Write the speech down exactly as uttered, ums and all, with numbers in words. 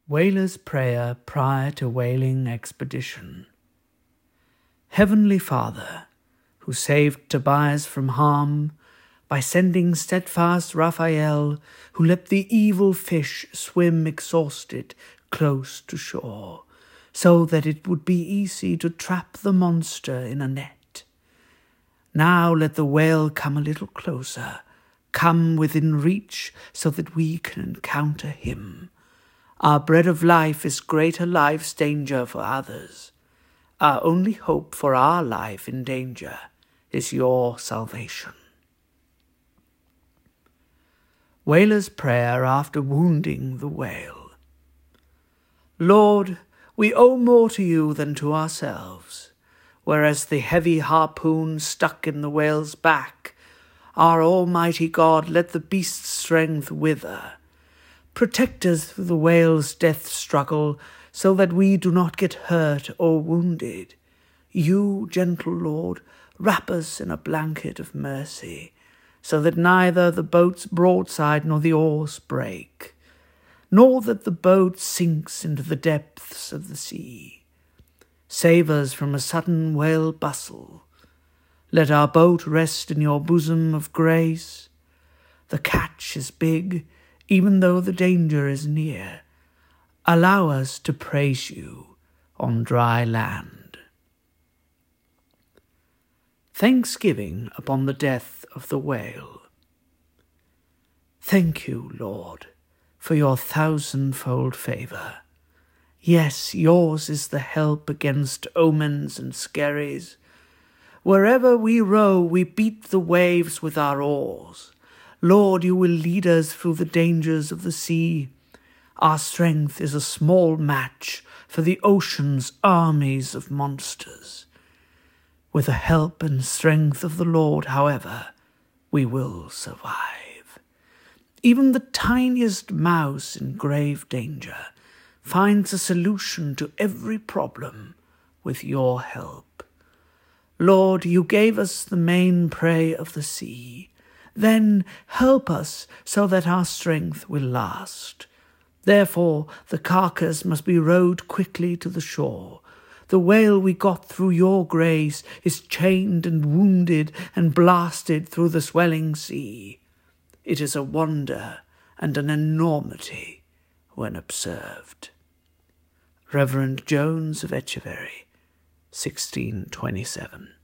Whaler's Prayer prior to whaling expedition. Heavenly Father, who saved Tobias from harm by sending steadfast Raphael, who let the evil fish swim exhausted close to shore, so that it would be easy to trap the monster in a net. Now let the whale come a little closer, come within reach, so that we can encounter him. Our bread of life is greater life's danger for others. Our only hope for our life in danger is your salvation. Whaler's Prayer after wounding the whale. Lord, we owe more to you than to ourselves. Whereas the heavy harpoon stuck in the whale's back, our almighty God let the beast's strength wither. Protect us through the whale's death struggle, so that we do not get hurt or wounded. You, gentle Lord, wrap us in a blanket of mercy, so that neither the boat's broadside nor the oars break, nor that the boat sinks into the depths of the sea. Save us from a sudden whale bustle. Let our boat rest in your bosom of grace. The catch is big, even though the danger is near. Allow us to praise you on dry land. Thanksgiving upon the death of the whale. Thank you, Lord, for your thousandfold favour. Yes, yours is the help against omens and skerries. Wherever we row, we beat the waves with our oars. Lord, you will lead us through the dangers of the sea. Our strength is a small match for the ocean's armies of monsters. With the help and strength of the Lord, however, we will survive. Even the tiniest mouse in grave danger finds a solution to every problem with your help. Lord, you gave us the main prey of the sea. Then help us so that our strength will last. Therefore the carcass must be rowed quickly to the shore. The whale we got through your grace is chained and wounded and blasted through the swelling sea. It is a wonder and an enormity when observed. Reverend Jones of Etcheverry, sixteen twenty-seven.